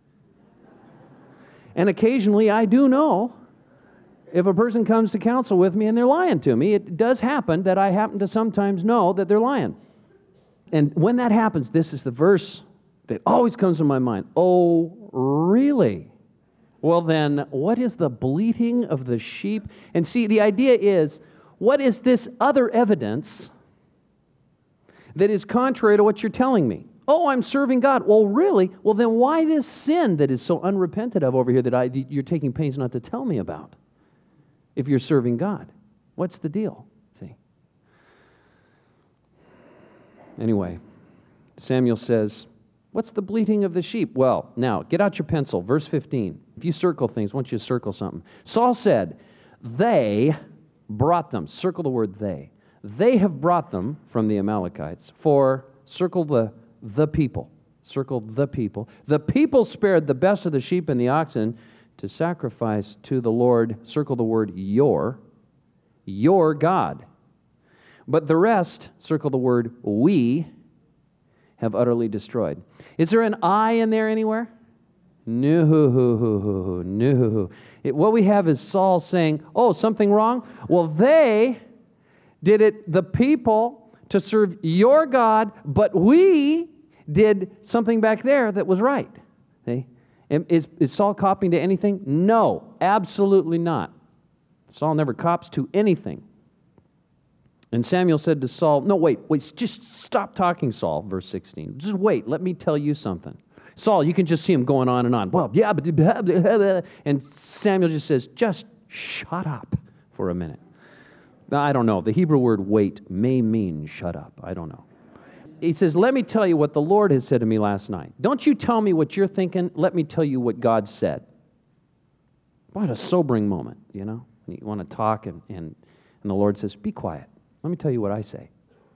And occasionally I do know if a person comes to counsel with me and they're lying to me. It does happen that I happen to sometimes know that they're lying. And when that happens, this is the verse that always comes to my mind. Oh, really? Well then, what is the bleating of the sheep? And see, the idea is, what is this other evidence that is contrary to what you're telling me? Oh, I'm serving God. Well, really? Well, then why this sin that is so unrepented of over here that I, you're taking pains not to tell me about? If you're serving God, what's the deal? See? Anyway, Samuel says, what's the bleating of the sheep? Well, now, get out your pencil. Verse fifteen. If you circle things, I want you to circle something. Saul said, they brought them. Circle the word they. They have brought them from the Amalekites for, circle the, the people. Circle the people. The people spared the best of the sheep and the oxen to sacrifice to the Lord. Circle the word your, your God. But the rest, circle the word we, have utterly destroyed. Is there an I in there anywhere? No, no. It, what we have is Saul saying, oh, something wrong? Well, they did it, the people, to serve your God, but we did something back there that was right. See? Is, is Saul copying to anything? No, absolutely not. Saul never cops to anything. And Samuel said to Saul, no, wait, wait, just stop talking, Saul, verse sixteen. Just wait, let me tell you something. Saul, you can just see him going on and on. Well, yeah, but... And Samuel just says, just shut up for a minute. Now, I don't know. The Hebrew word wait may mean shut up. I don't know. He says, let me tell you what the Lord has said to me last night. Don't you tell me what you're thinking. Let me tell you what God said. What a sobering moment, you know? You want to talk, and, and, and the Lord says, be quiet. Let me tell you what I say.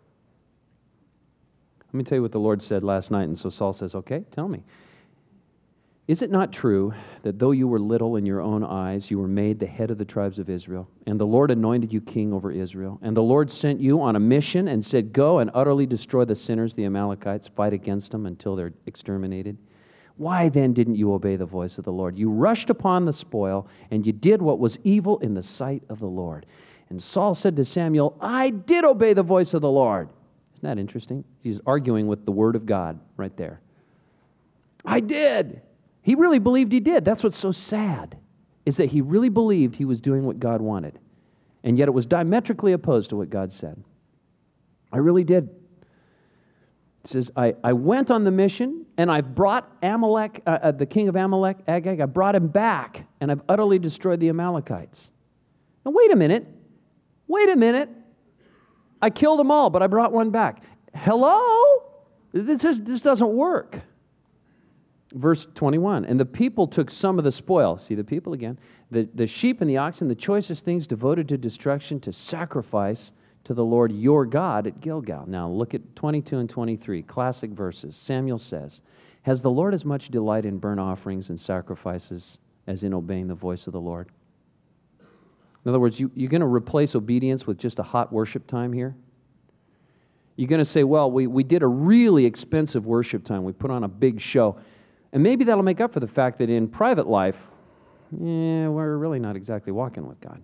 Let me tell you what the Lord said last night. And so Saul says, okay, tell me. Is it not true that though you were little in your own eyes, you were made the head of the tribes of Israel, and the Lord anointed you king over Israel, and the Lord sent you on a mission and said, go and utterly destroy the sinners, the Amalekites, fight against them until they're exterminated? Why then didn't you obey the voice of the Lord? You rushed upon the spoil, and you did what was evil in the sight of the Lord. And Saul said to Samuel, I did obey the voice of the Lord. Isn't that interesting? He's arguing with the word of God right there. I did. He really believed he did. That's what's so sad, is that he really believed he was doing what God wanted. And yet it was diametrically opposed to what God said. I really did. He says, I, I went on the mission, and I've brought Amalek, uh, uh, the king of Amalek, Agag, I brought him back, and I've utterly destroyed the Amalekites. Now wait a minute. Wait a minute. I killed them all, but I brought one back. Hello? This, is, this doesn't work. Verse twenty-one, and the people took some of the spoil. See the people again. The, the sheep and the oxen, the choicest things devoted to destruction, to sacrifice to the Lord your God at Gilgal. Now look at twenty-two and twenty-three, classic verses. Samuel says, has the Lord as much delight in burnt offerings and sacrifices as in obeying the voice of the Lord? In other words, you, you're going to replace obedience with just a hot worship time here? You're going to say, well, we, we did a really expensive worship time. We put on a big show. And maybe that'll make up for the fact that in private life, yeah, we're really not exactly walking with God.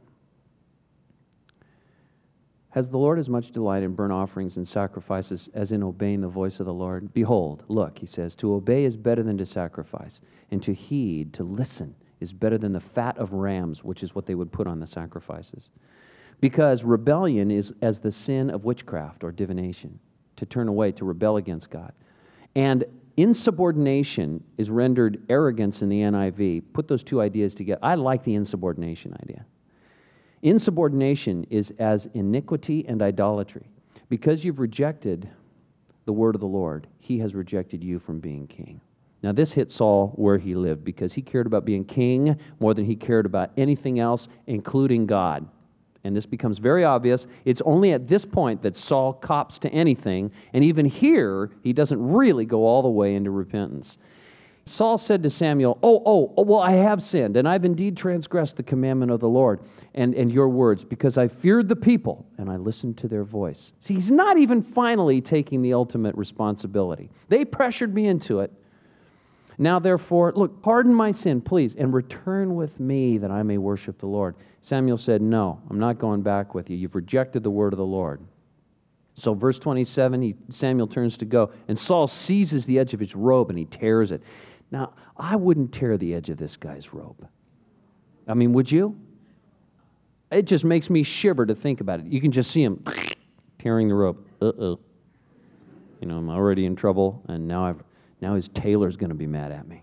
Has the Lord as much delight in burnt offerings and sacrifices as in obeying the voice of the Lord? Behold, look, he says, to obey is better than to sacrifice, and to heed, to listen, is better than the fat of rams, which is what they would put on the sacrifices. Because rebellion is as the sin of witchcraft or divination, to turn away, to rebel against God. And insubordination is rendered arrogance in the N I V. Put those two ideas together. I like the insubordination idea. Insubordination is as iniquity and idolatry. Because you've rejected the word of the Lord, he has rejected you from being king. Now this hit Saul where he lived, because he cared about being king more than he cared about anything else, including God. And this becomes very obvious. It's only at this point that Saul cops to anything, and even here, he doesn't really go all the way into repentance. Saul said to Samuel, oh, oh, oh, well, I have sinned, and I've indeed transgressed the commandment of the Lord and, and your words, because I feared the people, and I listened to their voice. See, he's not even finally taking the ultimate responsibility. They pressured me into it. Now, therefore, look, pardon my sin, please, and return with me that I may worship the Lord. Samuel said, no, I'm not going back with you. You've rejected the word of the Lord. So verse twenty-seven, he, Samuel turns to go, and Saul seizes the edge of his robe and he tears it. Now, I wouldn't tear the edge of this guy's robe. I mean, would you? It just makes me shiver to think about it. You can just see him tearing the robe. Uh-oh. You know, I'm already in trouble, and now I've now his tailor's going to be mad at me.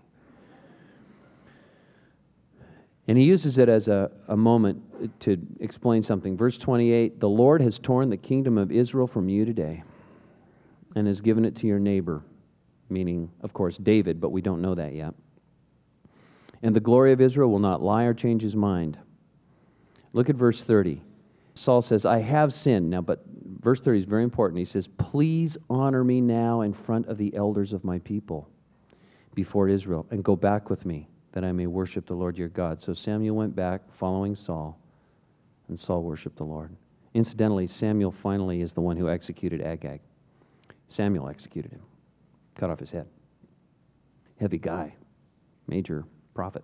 And he uses it as a, a moment to explain something. Verse twenty-eight, the Lord has torn the kingdom of Israel from you today and has given it to your neighbor, meaning, of course, David, but we don't know that yet. And the glory of Israel will not lie or change his mind. Look at verse thirty. Saul says, I have sinned. Now, but verse thirty is very important. He says, please honor me now in front of the elders of my people before Israel, and go back with me, that I may worship the Lord your God. So Samuel went back following Saul, and Saul worshiped the Lord. Incidentally, Samuel finally is the one who executed Agag. Samuel executed him, cut off his head. Heavy guy, major prophet.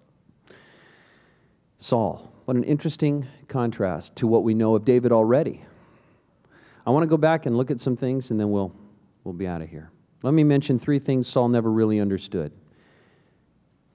Saul, what an interesting contrast to what we know of David already. I want to go back and look at some things, and then we'll, we'll be out of here. Let me mention three things Saul never really understood.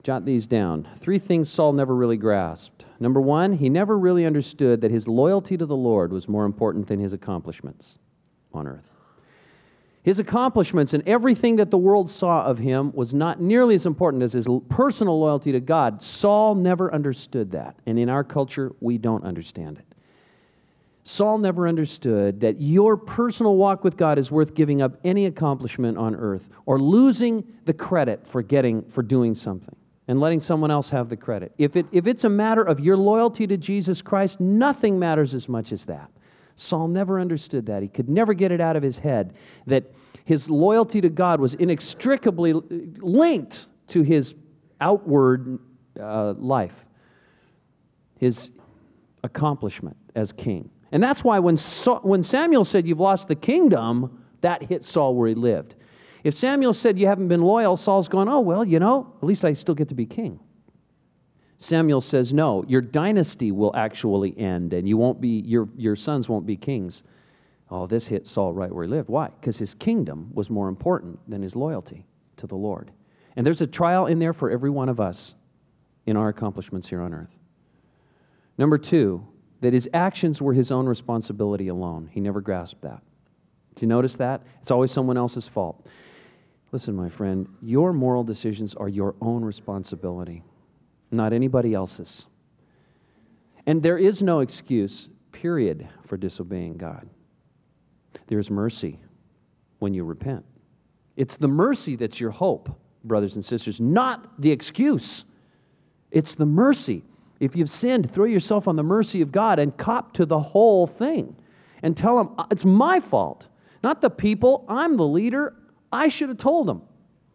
Jot these down. Three things Saul never really grasped. Number one, he never really understood that his loyalty to the Lord was more important than his accomplishments on earth. His accomplishments and everything that the world saw of him was not nearly as important as his personal loyalty to God. Saul never understood that, and in our culture, we don't understand it. Saul never understood that your personal walk with God is worth giving up any accomplishment on earth or losing the credit for getting, for doing something and letting someone else have the credit. If it, if it's a matter of your loyalty to Jesus Christ, nothing matters as much as that. Saul never understood that. He could never get it out of his head that his loyalty to God was inextricably linked to his outward uh, life, his accomplishment as king. And that's why when, Saul, when Samuel said, "You've lost the kingdom," that hit Saul where he lived. If Samuel said, "You haven't been loyal," Saul's going, "Oh, well, you know, at least I still get to be king." Samuel says, "No, your dynasty will actually end, and you won't be, your, your sons won't be kings." Oh, this hit Saul right where he lived. Why? Because his kingdom was more important than his loyalty to the Lord. And there's a trial in there for every one of us in our accomplishments here on earth. Number two, that his actions were his own responsibility alone. He never grasped that. Do you notice that? It's always someone else's fault. Listen, my friend, your moral decisions are your own responsibility, not anybody else's. And there is no excuse, period, for disobeying God. There's mercy when you repent. It's the mercy that's your hope, brothers and sisters, not the excuse. It's the mercy. If you've sinned, throw yourself on the mercy of God and cop to the whole thing and tell Him, it's my fault, not the people. I'm the leader. I should have told them.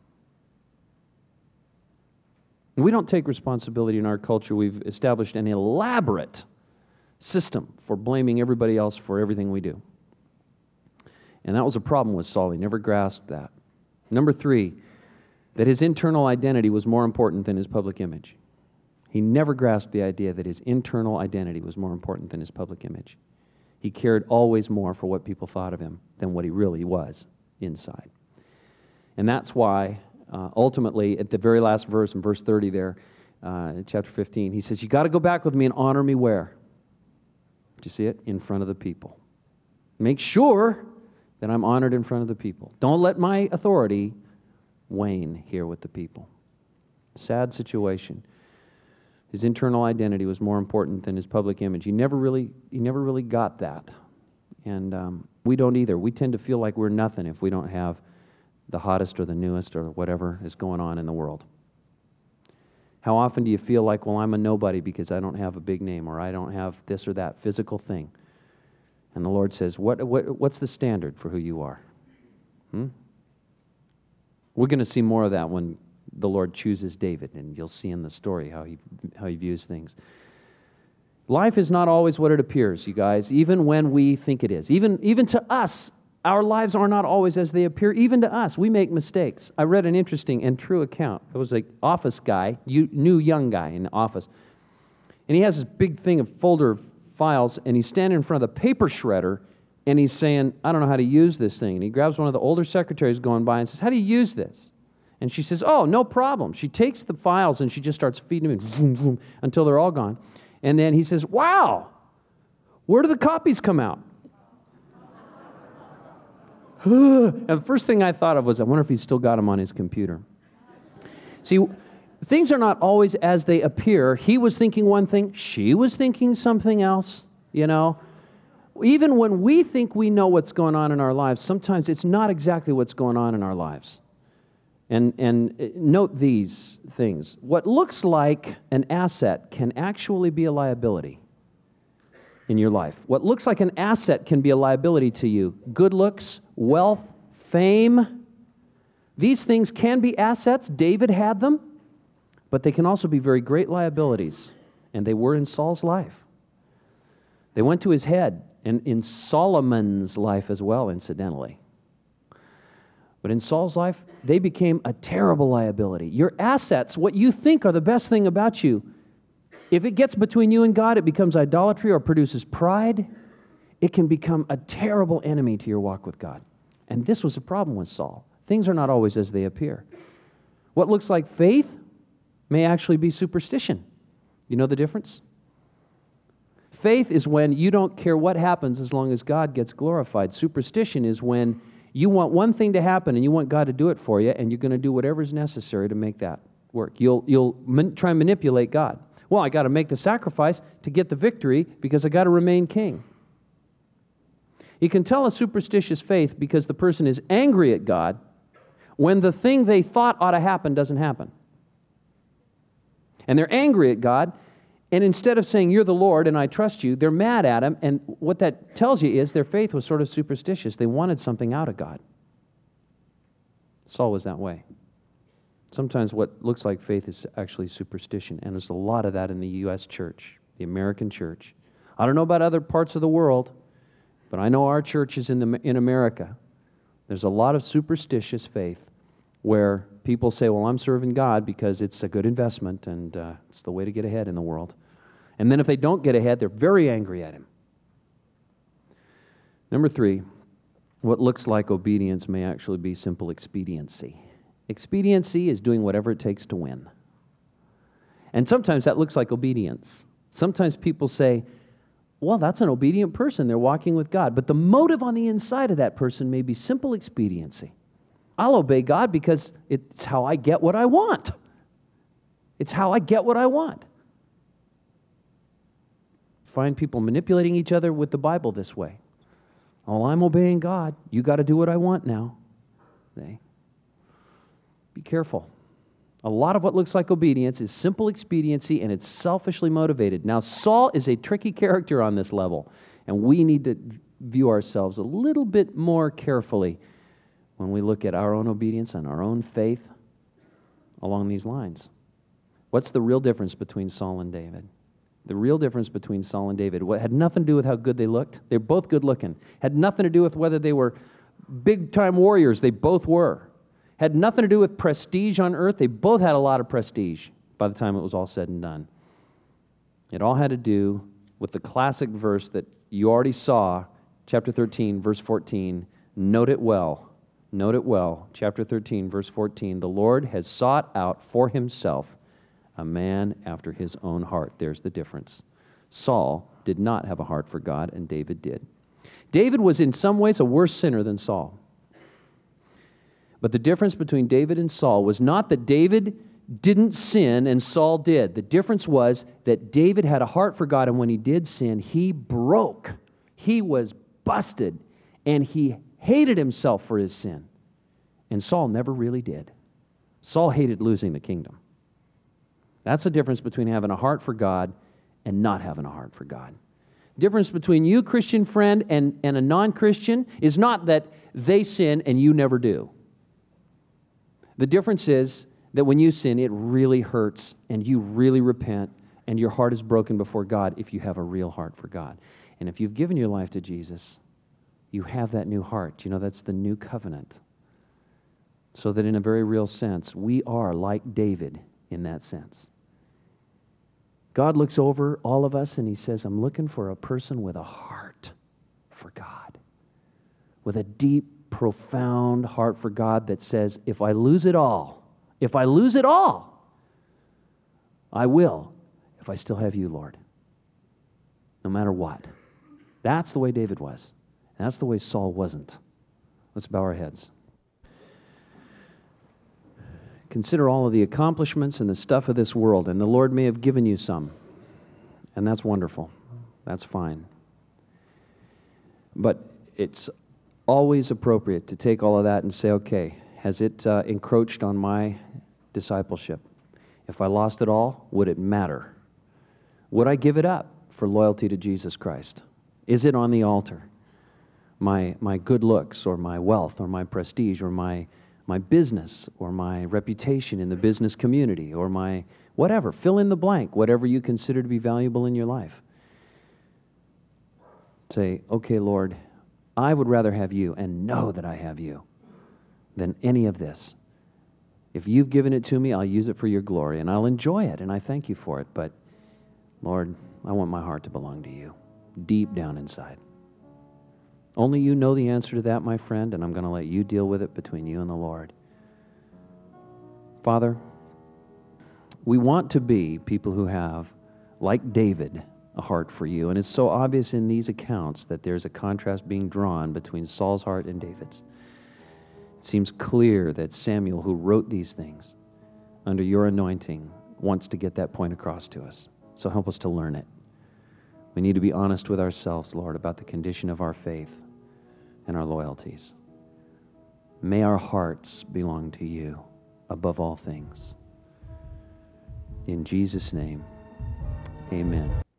We don't take responsibility in our culture. We've established an elaborate system for blaming everybody else for everything we do. And that was a problem with Saul. He never grasped that. Number three, that his internal identity was more important than his public image. He never grasped the idea that his internal identity was more important than his public image. He cared always more for what people thought of him than what he really was inside. And that's why, uh, ultimately, at the very last verse, in verse thirty there, uh, in chapter fifteen, he says, "You got to go back with me and honor me where?" Do you see it? In front of the people. Make sure that I'm honored in front of the people. Don't let my authority wane here with the people. Sad situation. His internal identity was more important than his public image. He never really, he never really got that. And um, we don't either. We tend to feel like we're nothing if we don't have the hottest or the newest or whatever is going on in the world. How often do you feel like, well, I'm a nobody because I don't have a big name or I don't have this or that physical thing? And the Lord says, what, what, what's the standard for who you are? Hmm? We're going to see more of that when the Lord chooses David, and you'll see in the story how he, how he views things. Life is not always what it appears, you guys, even when we think it is. Even, even to us, our lives are not always as they appear. Even to us, we make mistakes. I read an interesting and true account. It was an office guy, new young guy in the office, and he has this big thing, a folder of files, and he's standing in front of the paper shredder, and he's saying, "I don't know how to use this thing." And he grabs one of the older secretaries going by and says, "How do you use this?" And she says, "Oh, no problem." She takes the files and she just starts feeding them in vroom, vroom, until they're all gone. And then he says, "Wow, where do the copies come out?" And the first thing I thought of was, I wonder if he's still got them on his computer. See, things are not always as they appear. He was thinking one thing, she was thinking something else, you know. Even when we think we know what's going on in our lives, sometimes it's not exactly what's going on in our lives. And, and note these things. What looks like an asset can actually be a liability in your life. What looks like an asset can be a liability to you. Good looks, wealth, fame. These things can be assets. David had them. But they can also be very great liabilities. And they were in Saul's life. They went to his head. And in Solomon's life as well, incidentally. But in Saul's life, they became a terrible liability. Your assets, what you think are the best thing about you, if it gets between you and God, it becomes idolatry or produces pride. It can become a terrible enemy to your walk with God. And this was a problem with Saul. Things are not always as they appear. What looks like faith may actually be superstition. You know the difference? Faith is when you don't care what happens as long as God gets glorified. Superstition is when you want one thing to happen and you want God to do it for you, and you're going to do whatever is necessary to make that work. You'll, you'll man, try and manipulate God. Well, I got to make the sacrifice to get the victory because I got to remain king. You can tell a superstitious faith because the person is angry at God when the thing they thought ought to happen doesn't happen. And they're angry at God, and instead of saying, you're the Lord and I trust you, they're mad at Him, and what that tells you is their faith was sort of superstitious. They wanted something out of God. Saul was that way. Sometimes what looks like faith is actually superstition, and there's a lot of that in the U S church, the American church. I don't know about other parts of the world, but I know our churches in, the, in America, there's a lot of superstitious faith where people say, well, I'm serving God because it's a good investment and uh, it's the way to get ahead in the world. And then if they don't get ahead, they're very angry at Him. Number three, what looks like obedience may actually be simple expediency. Expediency is doing whatever it takes to win. And sometimes that looks like obedience. Sometimes people say, well, that's an obedient person. They're walking with God. But the motive on the inside of that person may be simple expediency. I'll obey God because it's how I get what I want. It's how I get what I want. Find people manipulating each other with the Bible this way. Oh, I'm obeying God. You got to do what I want now. They. Be careful. A lot of what looks like obedience is simple expediency, and it's selfishly motivated. Now, Saul is a tricky character on this level, and we need to view ourselves a little bit more carefully when we look at our own obedience and our own faith along these lines. What's the real difference between Saul and David? The real difference between Saul and David what had nothing to do with how good they looked. They're both good looking. Had nothing to do with whether they were big-time warriors. They both were. Had nothing to do with prestige on earth. They both had a lot of prestige by the time it was all said and done. It all had to do with the classic verse that you already saw, chapter thirteen, verse fourteen. Note it well. Note it well. Chapter thirteen, verse fourteen. The Lord has sought out for Himself a man after His own heart. There's the difference. Saul did not have a heart for God, and David did. David was in some ways a worse sinner than Saul. But the difference between David and Saul was not that David didn't sin and Saul did. The difference was that David had a heart for God, and when he did sin, he broke. He was busted, and he hated himself for his sin. And Saul never really did. Saul hated losing the kingdom. That's the difference between having a heart for God and not having a heart for God. The difference between you, Christian friend, and, and a non-Christian is not that they sin and you never do. The difference is that when you sin, it really hurts, and you really repent, and your heart is broken before God if you have a real heart for God. And if you've given your life to Jesus, you have that new heart. You know, that's the new covenant. So that in a very real sense, we are like David in that sense. God looks over all of us and He says, I'm looking for a person with a heart for God, with a deep, profound heart for God that says, if I lose it all, if I lose it all, I will, if I still have you, Lord, no matter what. That's the way David was. And that's the way Saul wasn't. Let's bow our heads. Consider all of the accomplishments and the stuff of this world, and the Lord may have given you some, and that's wonderful. That's fine. But it's always appropriate to take all of that and say, okay, has it uh, encroached on my discipleship? If I lost it all, would it matter? Would I give it up for loyalty to Jesus Christ? Is it on the altar? My, my good looks or my wealth or my prestige or my, my business or my reputation in the business community or my whatever, fill in the blank, whatever you consider to be valuable in your life. Say, okay, Lord, I would rather have you and know that I have you than any of this. If you've given it to me, I'll use it for your glory, and I'll enjoy it, and I thank you for it. But, Lord, I want my heart to belong to you, deep down inside. Only you know the answer to that, my friend, and I'm going to let you deal with it between you and the Lord. Father, We want to be people who have, like David, a heart for you. And it's so obvious in these accounts that there's a contrast being drawn between Saul's heart and David's. It seems clear that Samuel, who wrote these things under your anointing, wants to get that point across to us. So help us to learn it. We need to be honest with ourselves, Lord, about the condition of our faith and our loyalties. May our hearts belong to you above all things. In Jesus' name, amen.